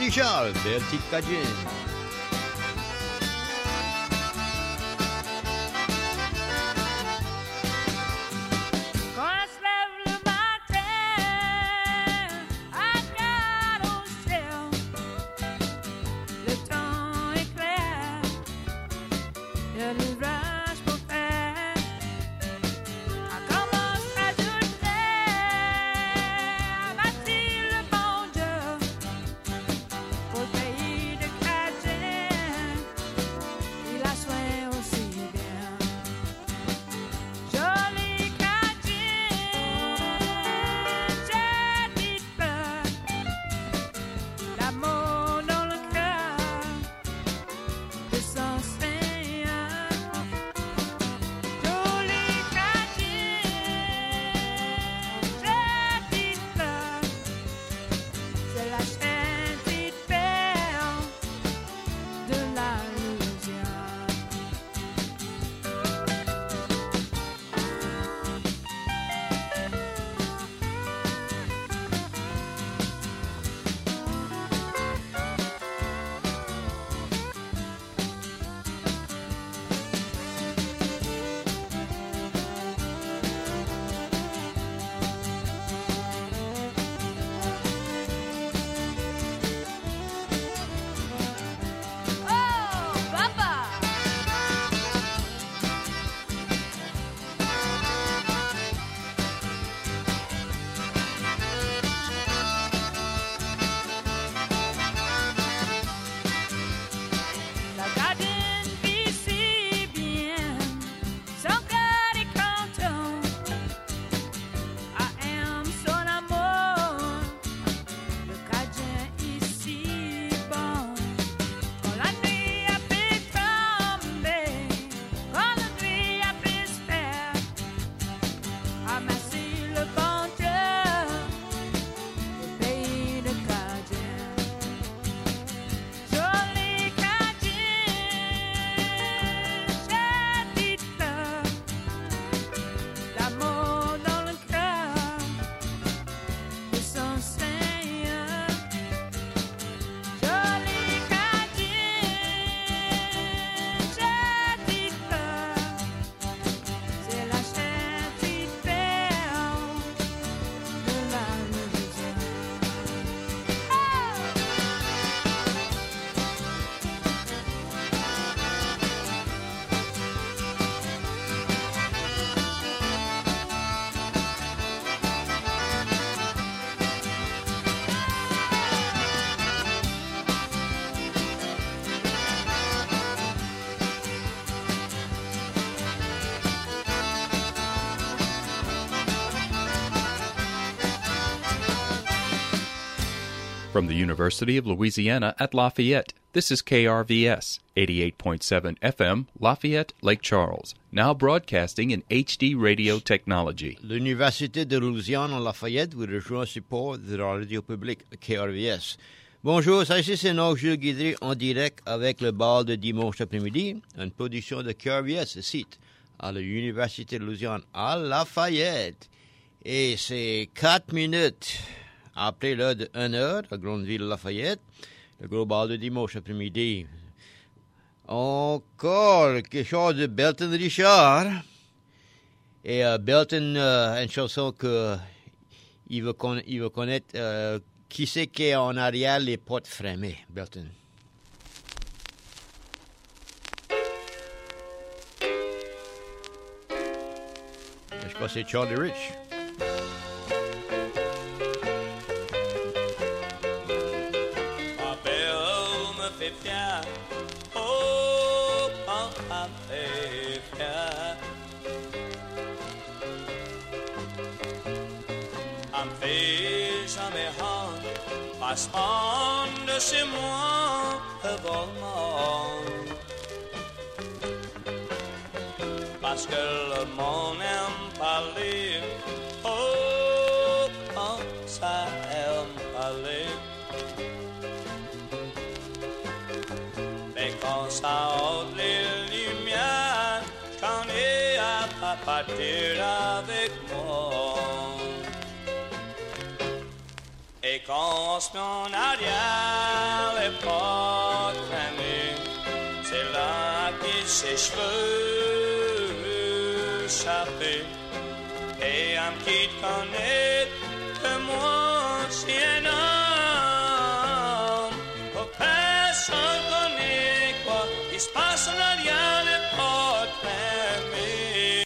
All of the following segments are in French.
Richard, belle petite Cajun. From the University of Louisiana at Lafayette, this is KRVS, 88.7 FM, Lafayette, Lake Charles, now broadcasting in HD radio technology. L'Université de Louisiane en Lafayette vous rejoint au support de la radio publique KRVS. Bonjour, ça ici c'est Jules Guidry en direct avec le bal de dimanche après-midi, une production de KRVS site à l'Université de Louisiane à Lafayette. Et c'est 4 minutes après l'heure de 1 heure à Grandville-Lafayette, le gros bal de dimanche après-midi. Encore quelque chose de Belton Richard. Et Belton, une chanson que il veut connaître qui c'est qui est en arrière les portes fermées, Belton. Je crois que c'est Charlie Rich. Passant de chez moi volement, parce que le monde aime parler, oh, quand ça aime parler, mais quand ça ôte les lumières, j'en ai à pas partir avec moi. Et séquences en arrière, les portes fermées. C'est là qu'il ses cheveux chapés. Et un petit connaît que moi, si un homme, oh, personne connaît quoi qui se passe en arrière, les portes fermées.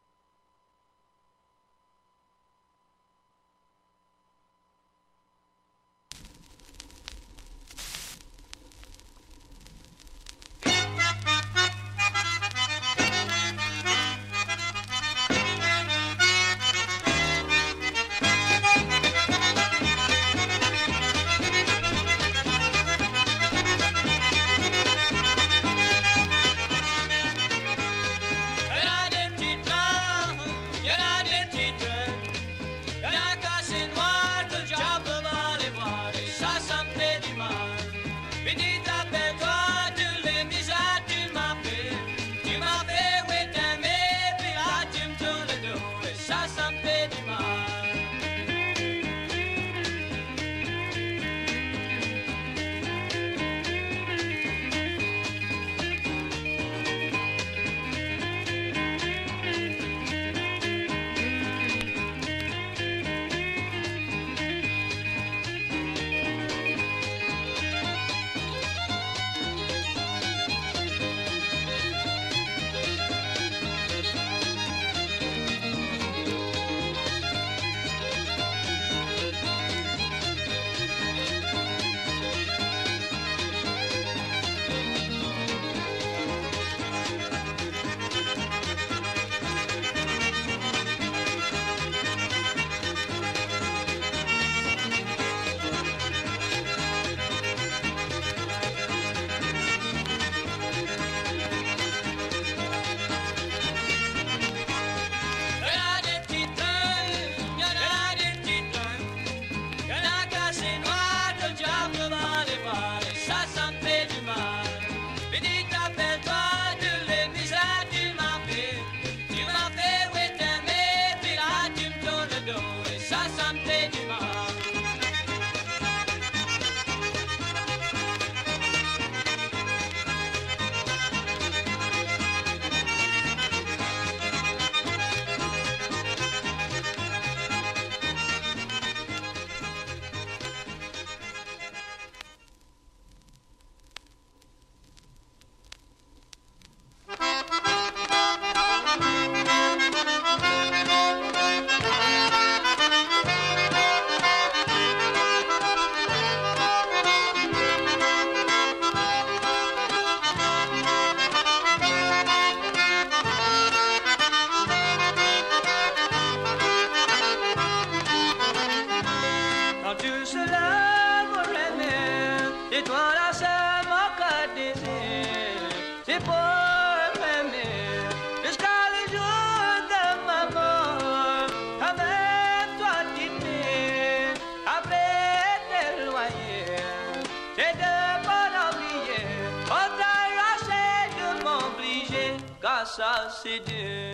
Ça c'est dur.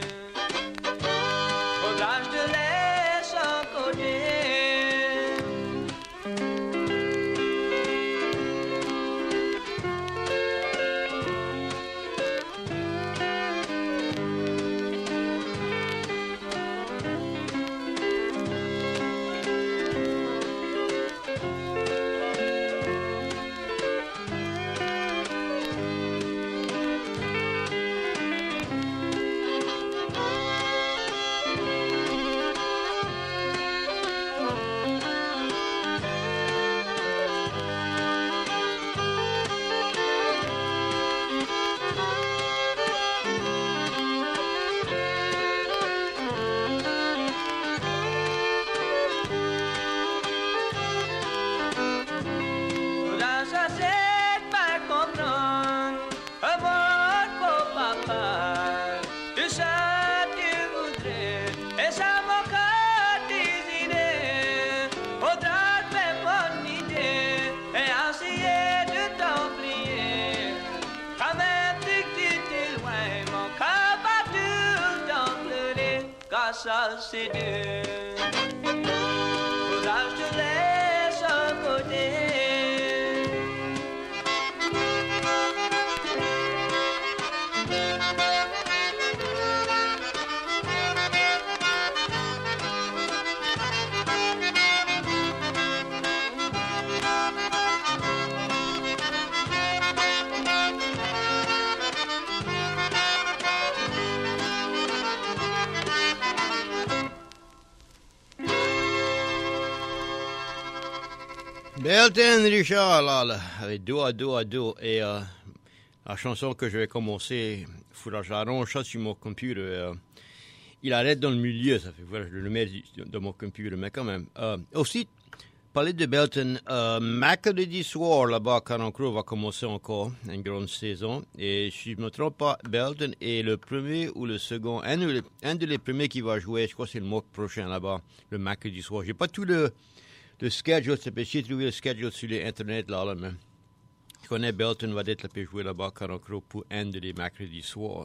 Faudra que je te laisse en côté. Ça c'est dur. Faudra que je te laisse Belton Richard, là, avec dos à dos à dos. Et la chanson que je vais commencer, faudra que j'arrange ça sur mon computer. Il arrête dans le milieu, ça fait, voilà, je le mets dans mon computer, mais quand même. Aussi, parler de Belton, mercredi soir, là-bas, Carencro va commencer encore une grande saison. Et si je ne me trompe pas, Belton est le premier ou le second, un de les premiers qui va jouer, je crois que c'est le mois prochain là-bas, le mercredi soir. J'ai pas tout le schedule, c'est parce que j'ai trouvé le schedule sur l'Internet là, mais je connais Belton va être là pour jouer là-bas, Carencro, pour un de les mercredis soirs.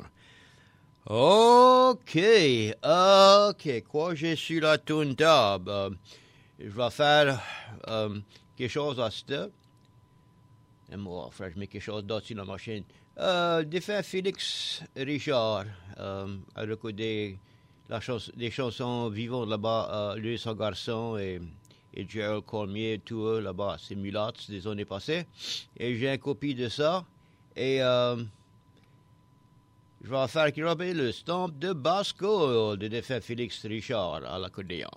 OK, quoi j'ai sur la tourne table? Je vais faire quelque chose à ça. Et moi, frère, je mets quelque chose d'autre sur la machine. De faire Félix Richard, a recordé des chansons vivantes là-bas, lui et son garçon et Gerald Cormier, tout eux là-bas, c'est Mulats des années passées. Et j'ai une copie de ça. Et je vais faire le stomp de Basco de défaire Félix Richard à l'accordéon.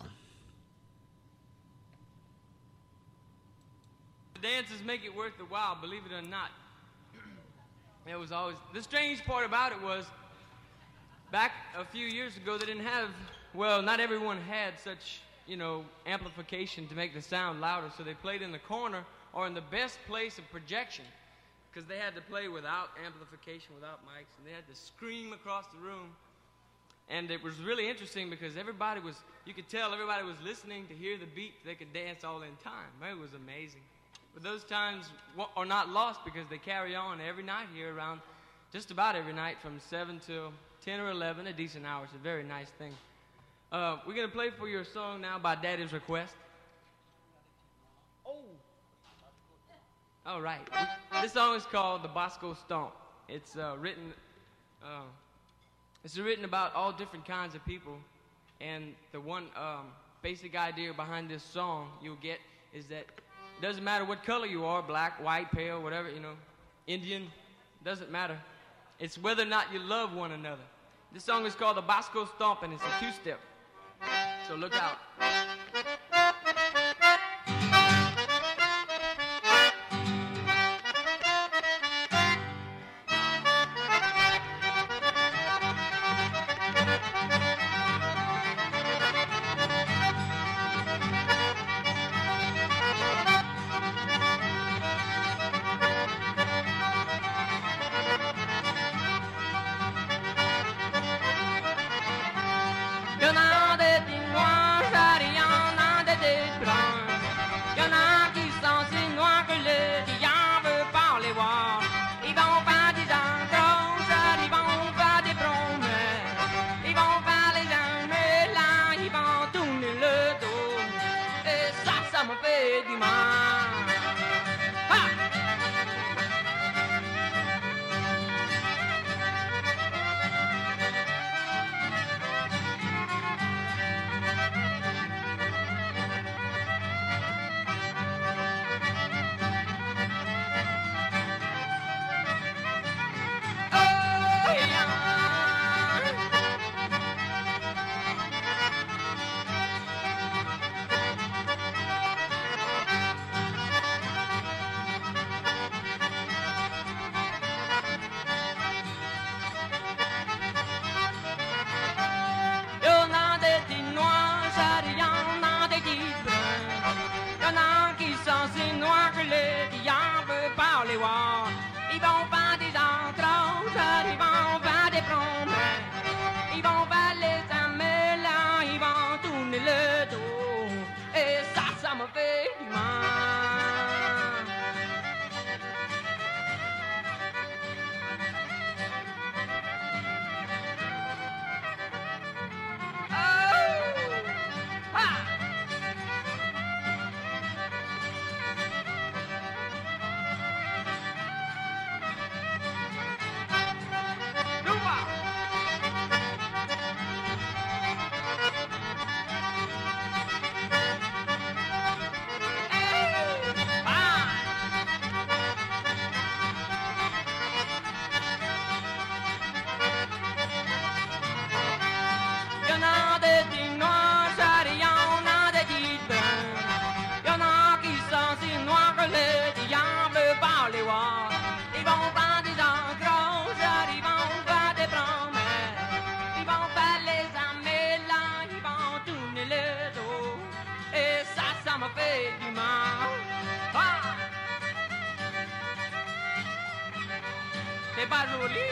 The dances make it worth the while, believe it or not. It was always the strange part about it was back a few years ago they didn't have, well, not everyone had such, amplification to make the sound louder, so they played in the corner or in the best place of projection, because they had to play without amplification, without mics, and they had to scream across the room. And it was really interesting because you could tell everybody was listening to hear the beat, they could dance all in time. It was amazing. But those times are not lost because they carry on every night here around, just about every night from 7 till 10 or 11, a decent hour. It's a very nice thing. We're going to play for you a song now by Daddy's Request. Oh! All right. This song is called The Bosco Stomp. It's written about all different kinds of people. And the one basic idea behind this song you'll get is that it doesn't matter what color you are, black, white, pale, whatever, Indian, doesn't matter. It's whether or not you love one another. This song is called The Bosco Stomp, and it's a two-step. So look out. pas joli.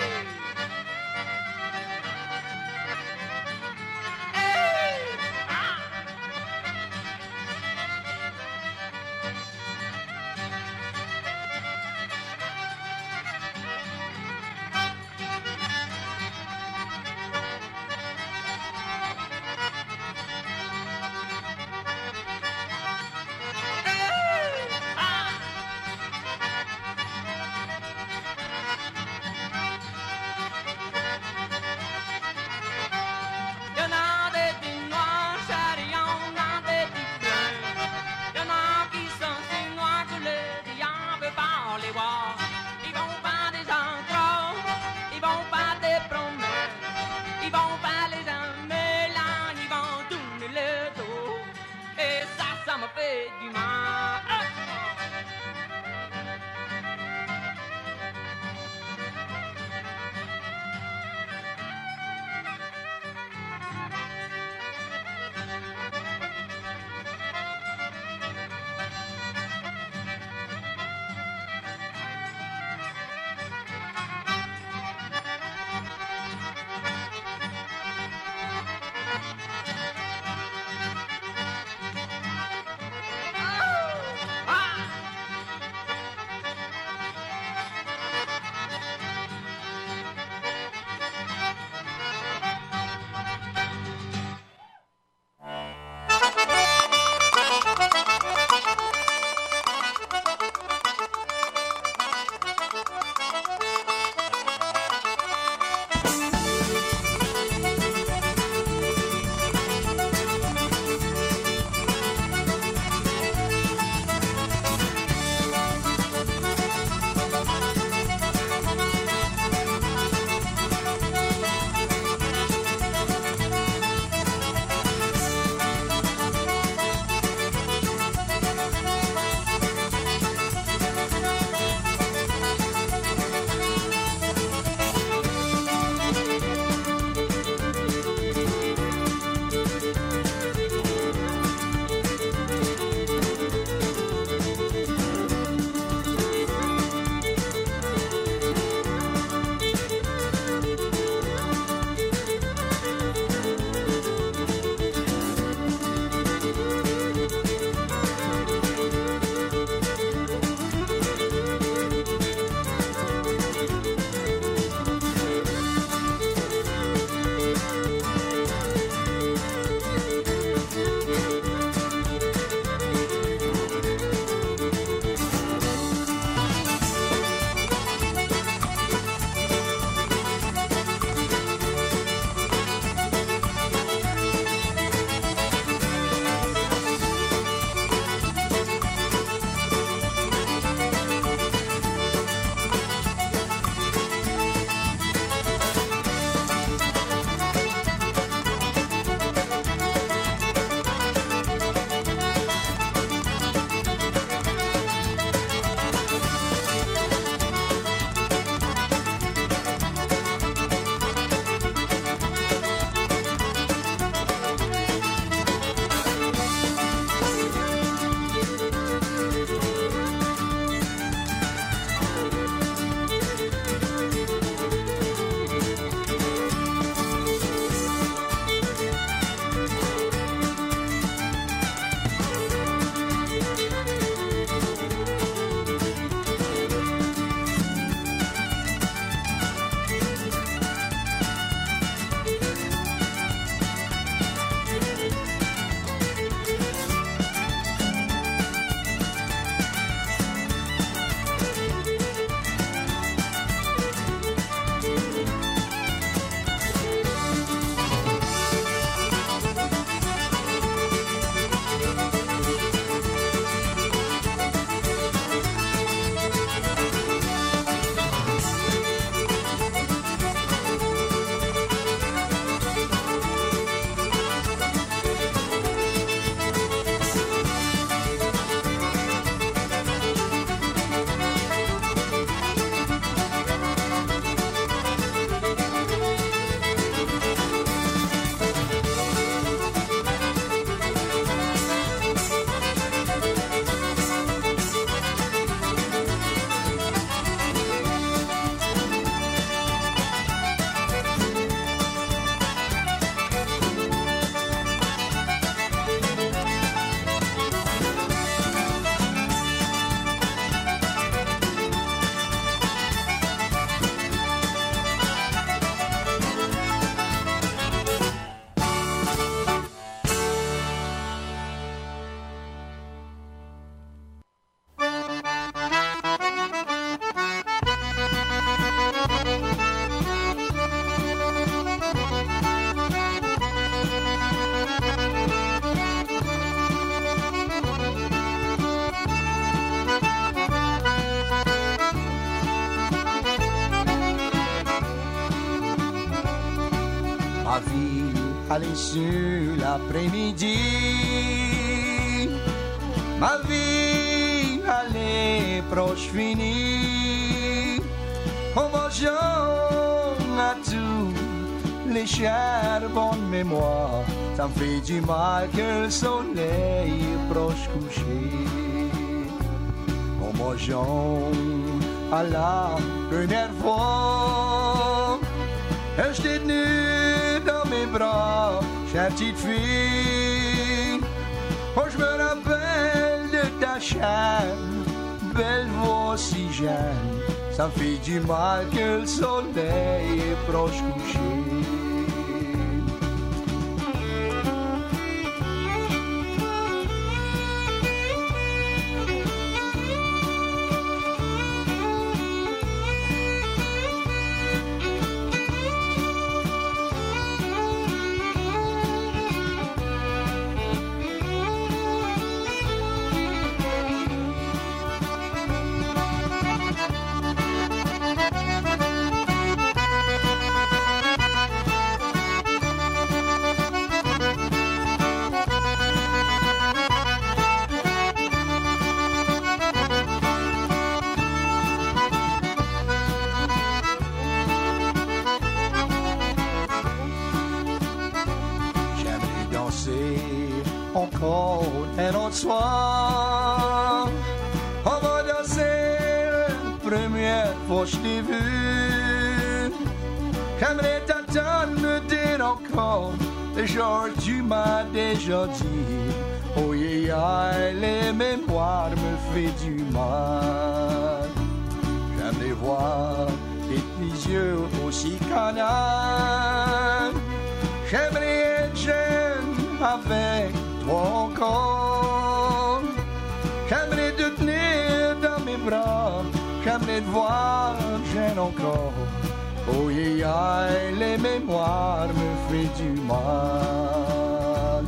Ma vie allait sur l'après-midi. Ma vie allait proche finie. En mangeant à tous les chères bonnes mémoires, ça me fait du mal que le soleil est proche couché. En mangeant à la première fois, j'étais nu dans mes bras, chère petite fille. Oh, je me rappelle de ta chair, belle voix si jeune. Ça me fait du mal que le soleil est proche couché. Encore un autre soir, on va danser la première fois que je t'ai vu. J'aimerais t'attendre, me dire encore le genre tu m'as déjà dit. Oh yeah, les mémoires me fait du mal. J'aimerais voir tes yeux aussi canards. J'aimerais être jeune avec toi encore. J'aimerais te tenir dans mes bras. J'aimerais te voir jeune encore. Oh yeah, les mémoires me font du mal.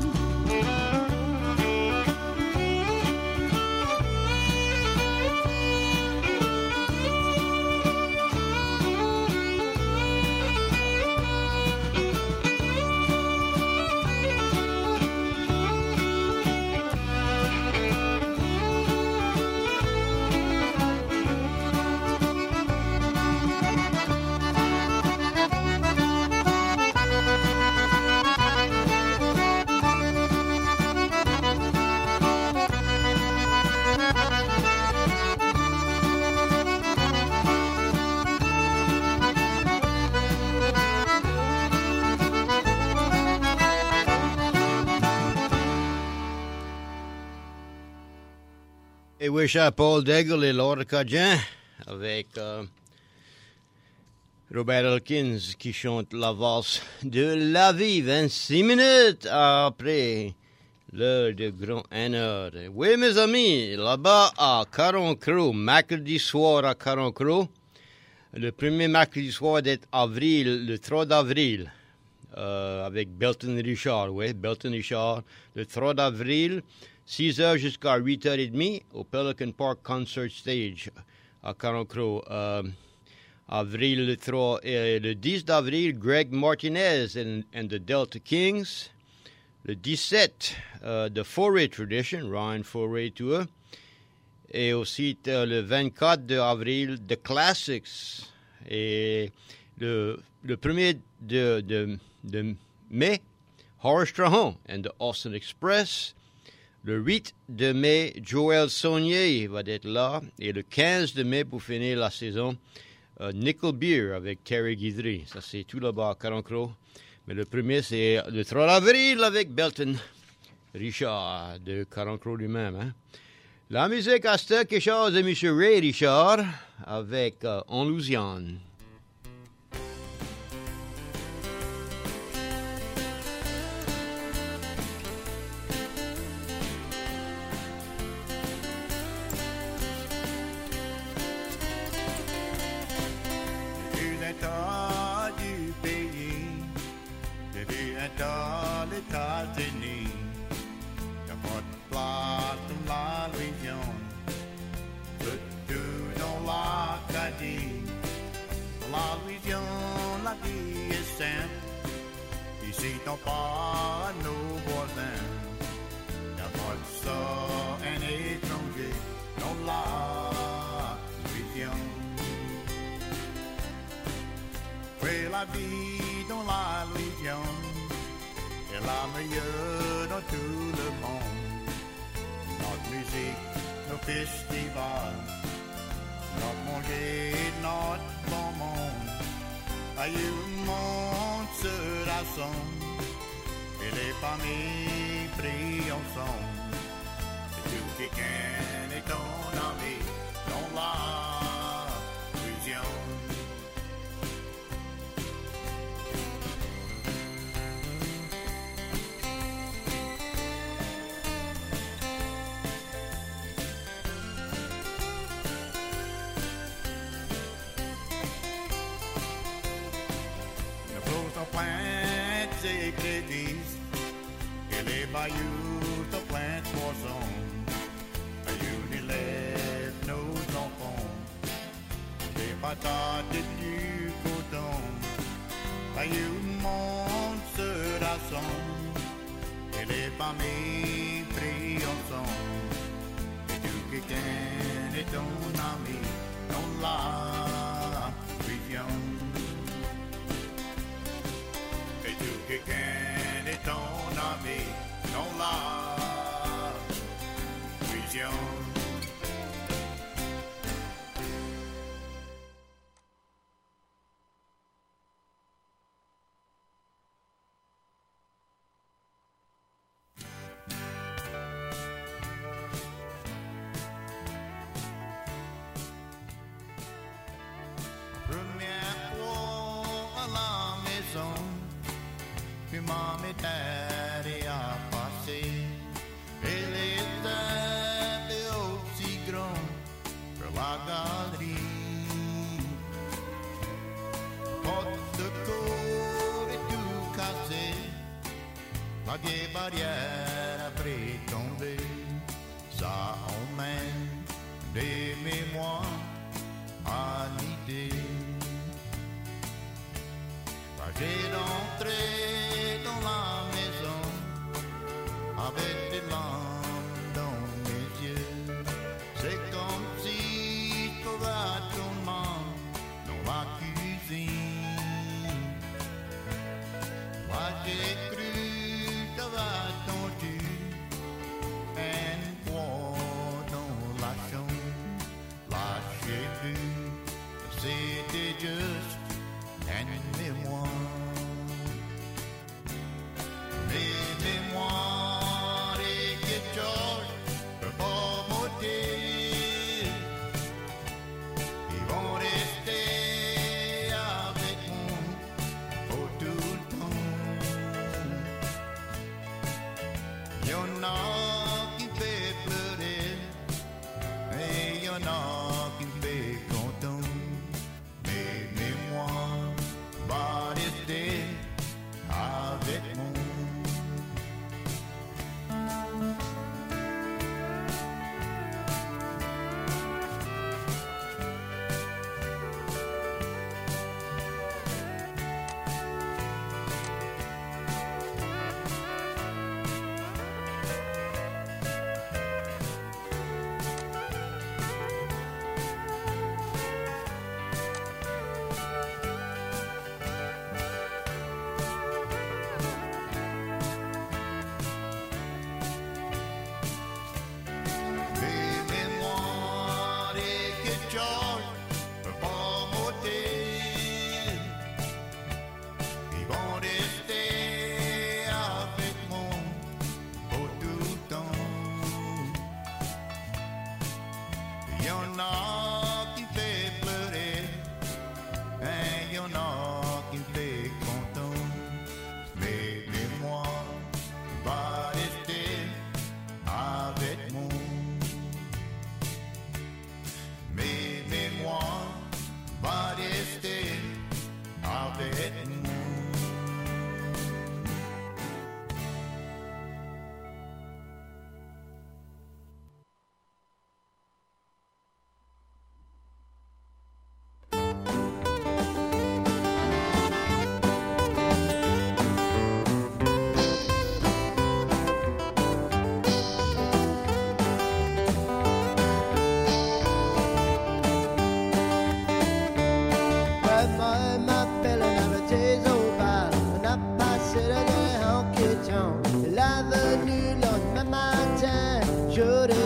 Et oui, cher Paul Daigle et Laura Cajun avec Robert Elkins qui chante la valse de la vie, 26 minutes après l'heure de grand 1 heure. Oui, mes amis, là-bas à Carencro, mercredi soir à Carencro, le premier mercredi soir d'avril, le 3 d'avril, avec Belton Richard, oui, Belton Richard, le 3 d'avril, 6h jusqu'à 8h30 au Pelican Park Concert Stage à Carencro. Avril le 3 et le 10 d'avril, Greg Martinez and the Delta Kings. Le 17, The Foray Tradition, Ryan Foray Tour. Et aussi le 24 d'avril, The Classics. Et le 1er de mai, Horace Strachan and the Austin Express. Le 8 de mai, Joël Saunier va être là. Et le 15 de mai, pour finir la saison, Nickel Beer avec Terry Guidry. Ça, c'est tout là-bas à Carencro. Mais le premier, c'est le 3 avril avec Belton Richard de Carencro lui-même. Hein? La musique à ce quelque chose de M. Ray Richard avec En Louisiane. Dans les États-Unis, qu'importe place dans la région, tout dans l'Acadie, prétends pas à nos voisins. Y'a pas de ça, un étranger dans la Louisiane. Fais la vie dans la Louisiane, est la meilleure dans tout le monde. Notre musique, nos festivals, notre manger, notre bon monde. Aïe, le monde se rassemble et les familles prient ensemble. Et tout quelqu'un est ton ami dans la Louisiane. Plants et crédits et les bayous te plantent poisson. Bayous élèvent nos enfants, des patates et du coton. Bayou monde se rassemble et les familles prient ensemble. Et tout quelqu'un est ton ami dans la région. Quelqu'un est ton ami dans la région. Première fois à la maison, puis maman et daddy a passé. Et les tables aussi grands pour la galerie. Porte de cour et tout cassé. La vieille barrière après tombé. Ça emmène des mémoires à l'idée. J'ai d'entré dans la maison avec des larmes dans mes yeux. C'est comme si je trouvais ton nom dans la cuisine. Moi j'ai cru t'avoir tendu un poids dans la chambre. Là j'ai vu c'était juste une mémoire. Mes mémoires et que George peut pas m'ôter. Ils vont rester avec moi pour tout le temps. Il y en a qui me fait pleurer et il y en a qui me fait content. Mes mémoires vont rester avec moi.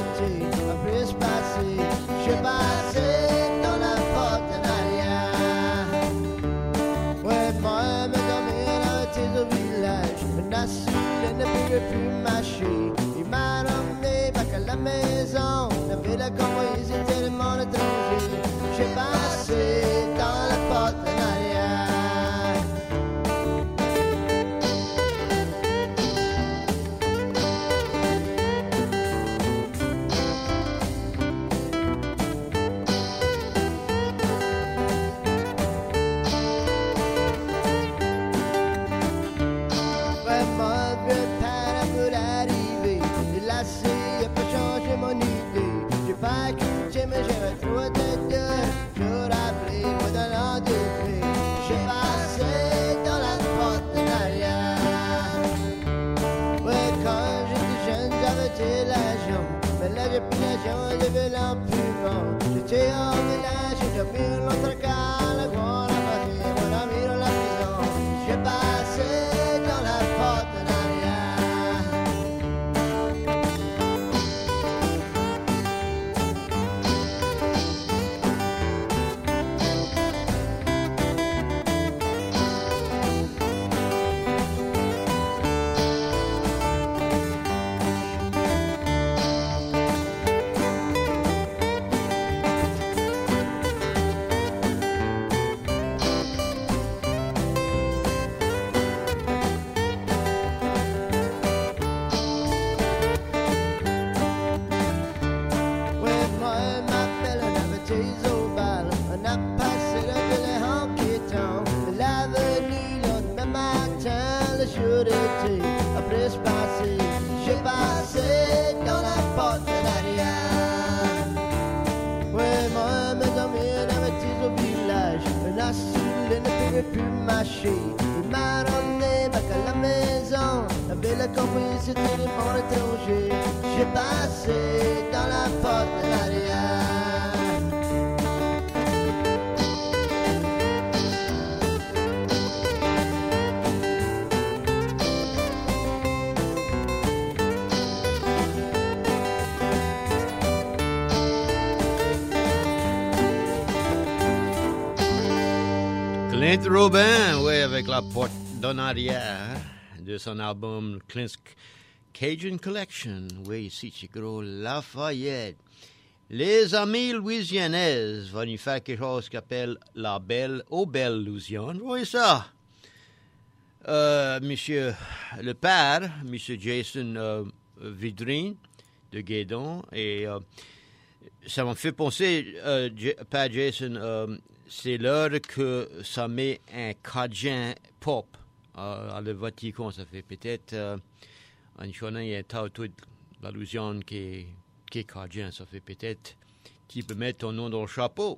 d'été, après se passer, j'ai passé dans la porte en arrière. Ouais, moi, me dormir dans tes au village, menace, il ne pouvait plus marcher. Il m'a ramené back à la maison, la ville comme ils étaient tellement étrangers. J'ai passé dans la porte en arrière. Mais j'avais trop de gueule, je rappelais moi dans l'an de paix. J'ai passé dans la porte en arrière. Ouais, quand j'étais jeune, j'avais de l'argent. Mais là, j'ai plus l'argent, je vais l'empuvant. J'étais au village, j'ai dormi dans l'autre cas, la grande partie, mon ami dans la maison. J'ai passé dans la porte en arrière. Après se passer, j'ai passé dans la porte en arrière. Ouais, moi, mes amis, la bêtise au village. Un asile ne pouvait plus marcher. Il m'a ramené back à la maison. La belle compagnie, c'était des mondes étrangers. J'ai passé dans la porte en arrière. Clint Robin, oui, avec la porte d'en arrière de son album Clint's Cajun Collection. Oui, ici, c'est gros Lafayette. Les amis louisianaises vont nous faire quelque chose qu'on appelle la belle aux belles Louisiane. Oui, ça. Monsieur le père, Monsieur Jason Vidrine de Guédon, et ça m'a fait penser, Père Jason, c'est l'heure que ça met un Cajun pop à le Vatican. Ça fait peut-être en Chine, il y a un tas de la Louisiane qui est Cajun. Ça fait peut-être tu peux mettre ton nom dans le chapeau.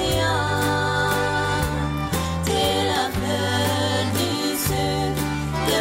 De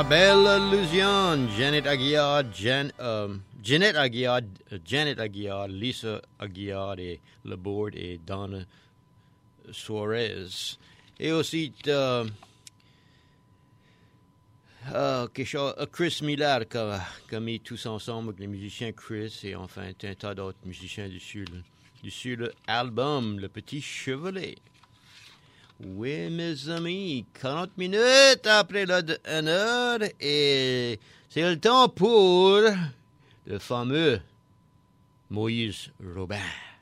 Ma belle Louisiane, Janet Aguiar, Janet Aguiar, Lisa Aguiar et le board et Donna Suarez. Et aussi Chris Miller qui a mis tous ensemble avec les musiciens Chris et enfin un tas d'autres musiciens dessus l'album Le Petit Chevalet. Oui, mes amis, 40 minutes après la 1 heure et c'est le temps pour le fameux Moïse Robin.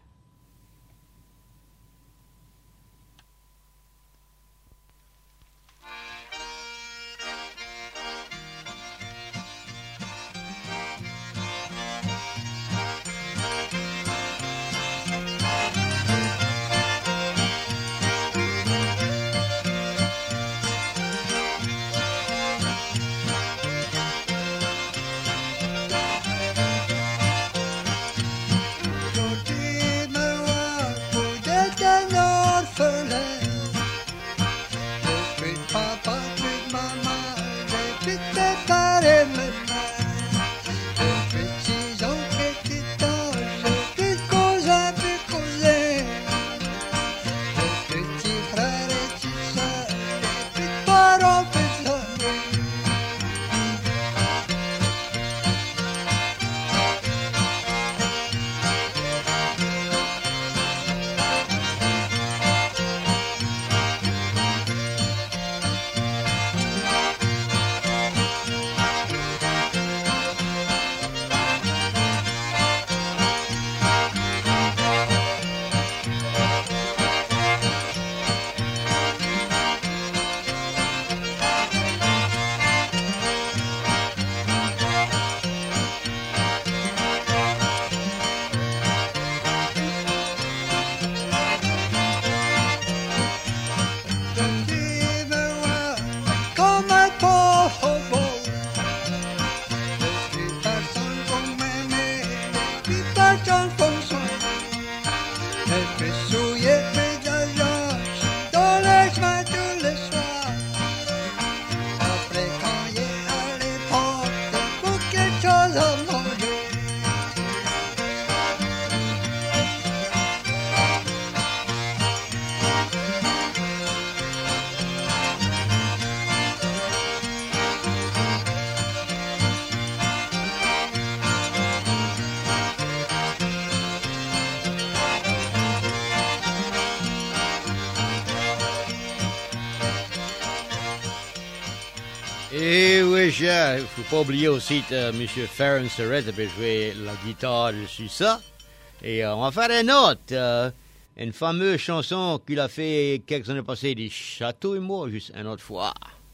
Et oui, il ne faut pas oublier aussi M. Farron Serret qui jouer la guitare dessus ça. Et on va faire une autre, une fameuse chanson qu'il a fait quelques années passées, des Châteaux et moi, juste une autre fois.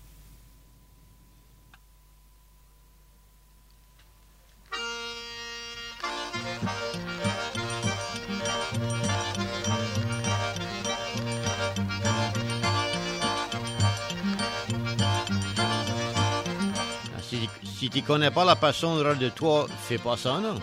Si tu connais pas la passion de toi, fais pas ça, non?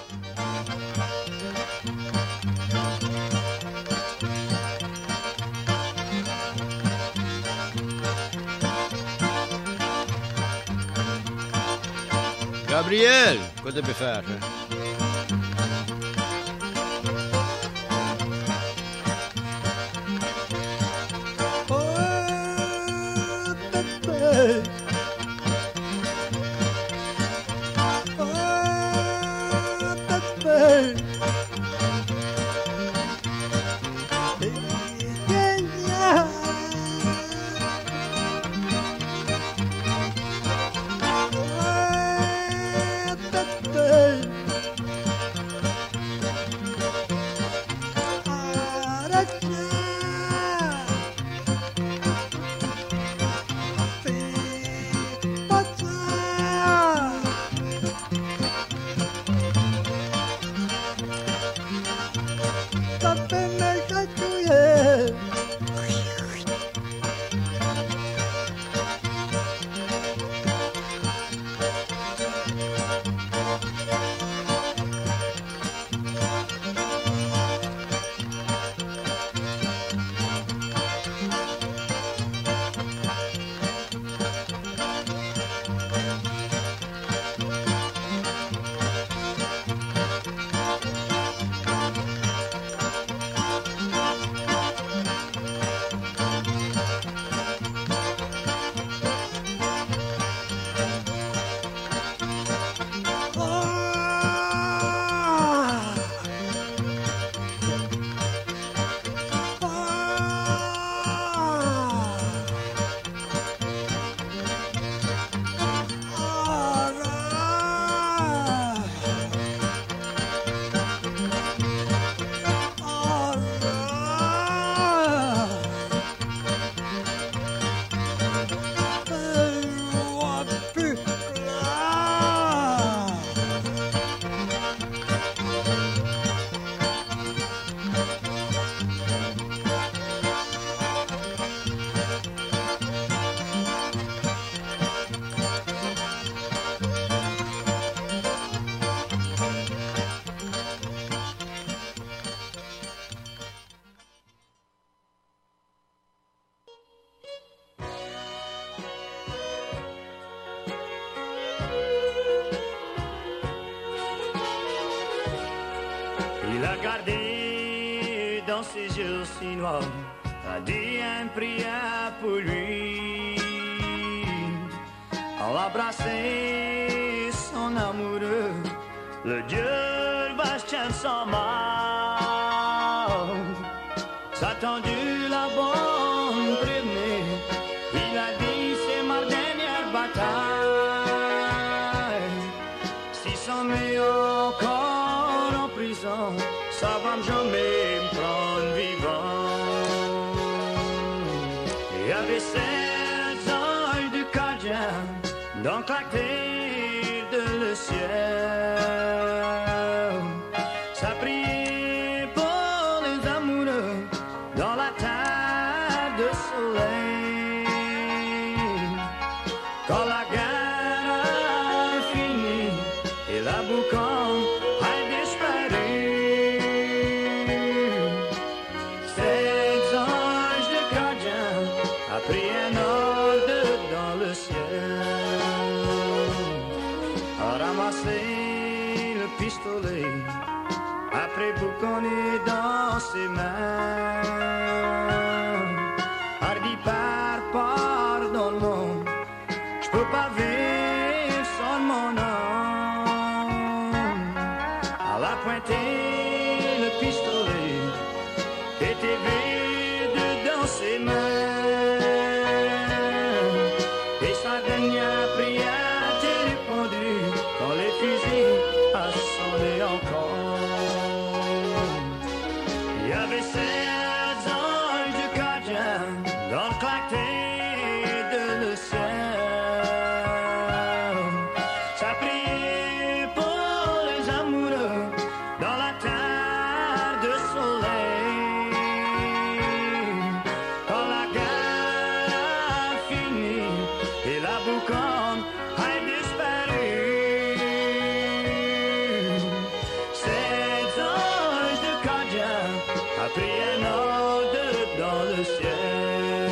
Gabriel, quoi tu peux faire? ces jours si noirs, a dit une prière pour lui. On l'embrassait, son amoureux, le Dieu Bastien sans mal. S'attendu la bonne prévenue, il a dit c'est ma dernière bataille. Si ça met encore en prison, ça va jamais me prendre vivant. Il y avait 16 anges du gardien dans la terre de le ciel. Ça priait pour les amoureux dans la terre de soleil. Quand la guerre a fini et la boucan a disparu, ces anges de gardien a pris un ordre dans le ciel, a ramassé le pistolet, après bouconner dans ses mains, a dit pardonne-moi, je peux pas vivre sans mon âme. Elle a pointé le pistolet, était vide dans ses mains, et sa dernière prière était répondue quand les fusils a sonné encore. Il y avait 16 anges de gardien dans le claqueté de le ciel. Ça priait pour les amoureux dans la terre de soleil. Quand la guerre a fini et la boucane a disparu, ces anges de gardien a pris un ordre dans le ciel.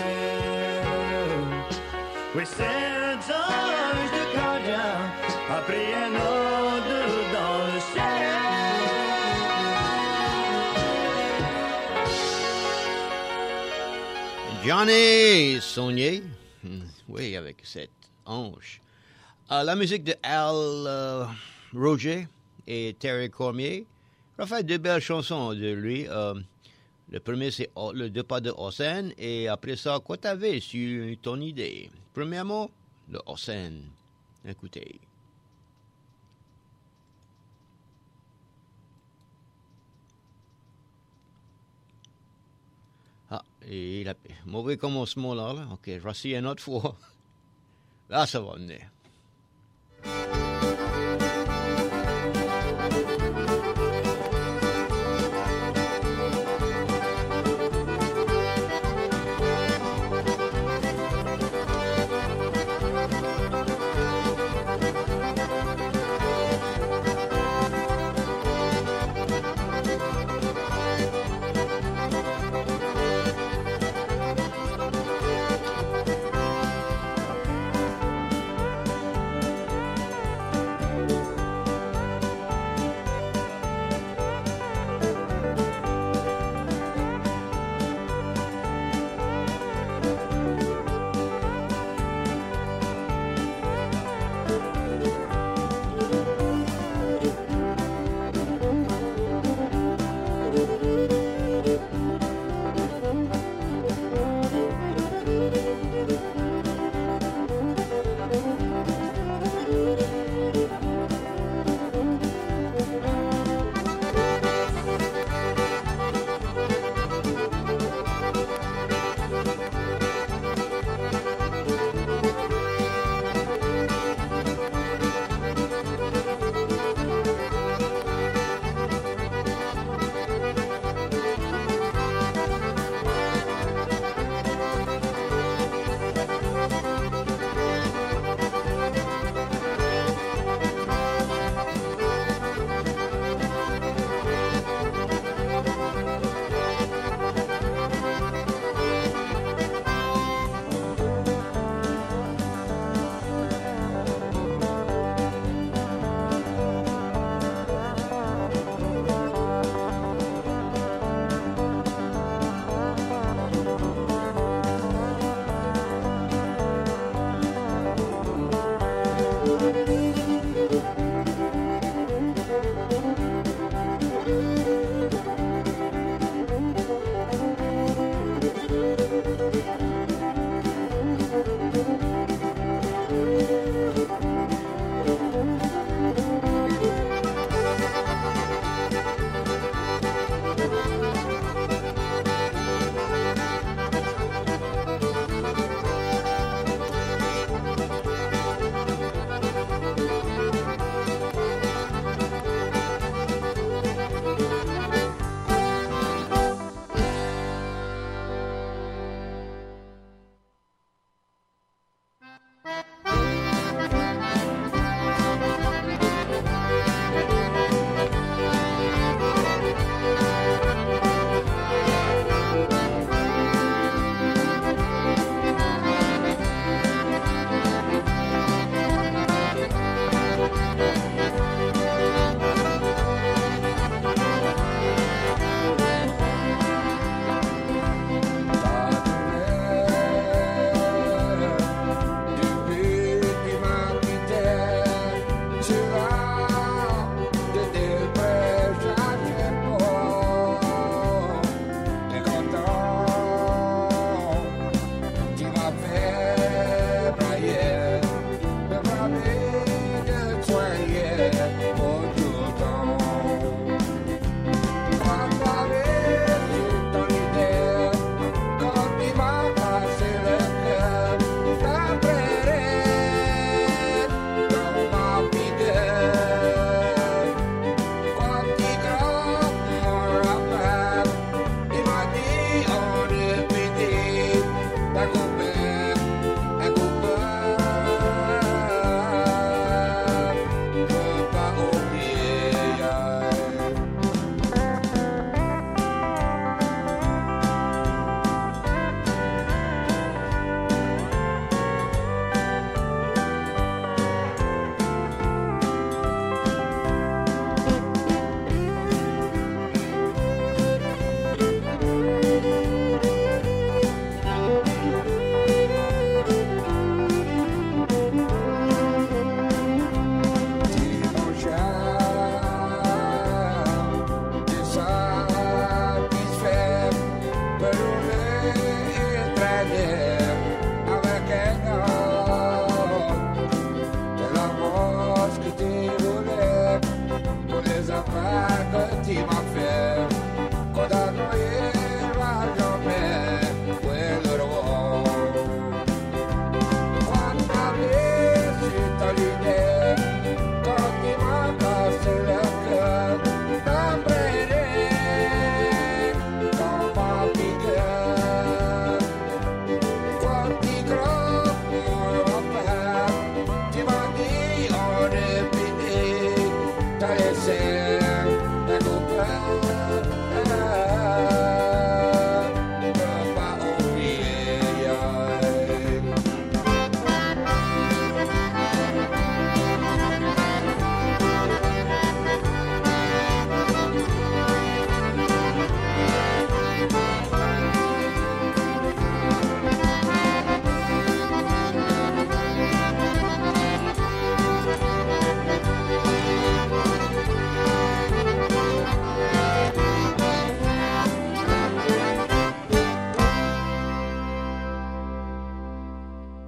Oui, ces anges de gardien a pris un ordre dans le ciel. Johnny Saunier, oui, avec cette hanche. La musique de Al Roger et Terry Cormier. On a fait deux belles chansons de lui. Le premier, c'est Le départ de Hossein. Et après ça, quoi t'avais sur ton idée? Premièrement, le Hossein. Écoutez. Ah, et il a mauvais commencement là. Ok, je vais essayer une autre fois. Là, ça va venir.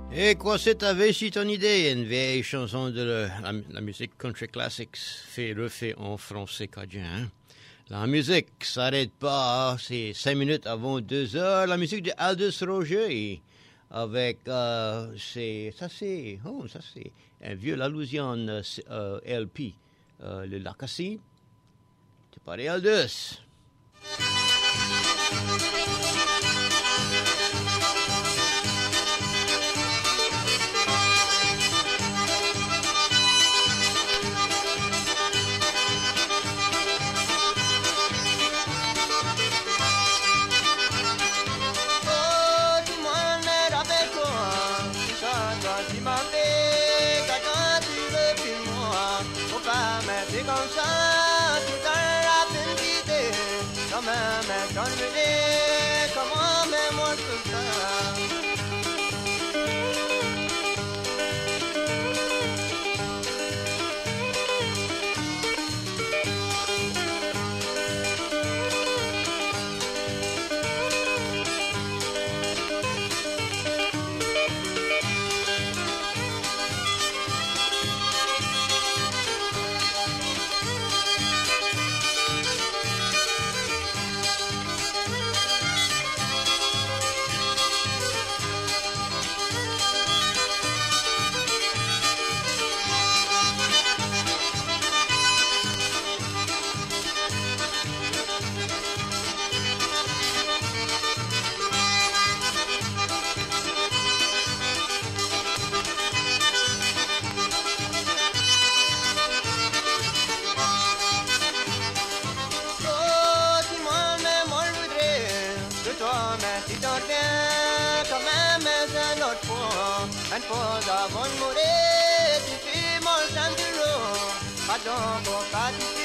Et quoi c'est t'avais si ton idée, une vieille chanson de la musique country classics refait en français cadien. Hein? La musique s'arrête pas, c'est 5 minutes avant 2 heures. La musique de Aldous Roger avec c'est un vieux Lalousian LP, le Lacassie. Tu parles Aldous. Don't go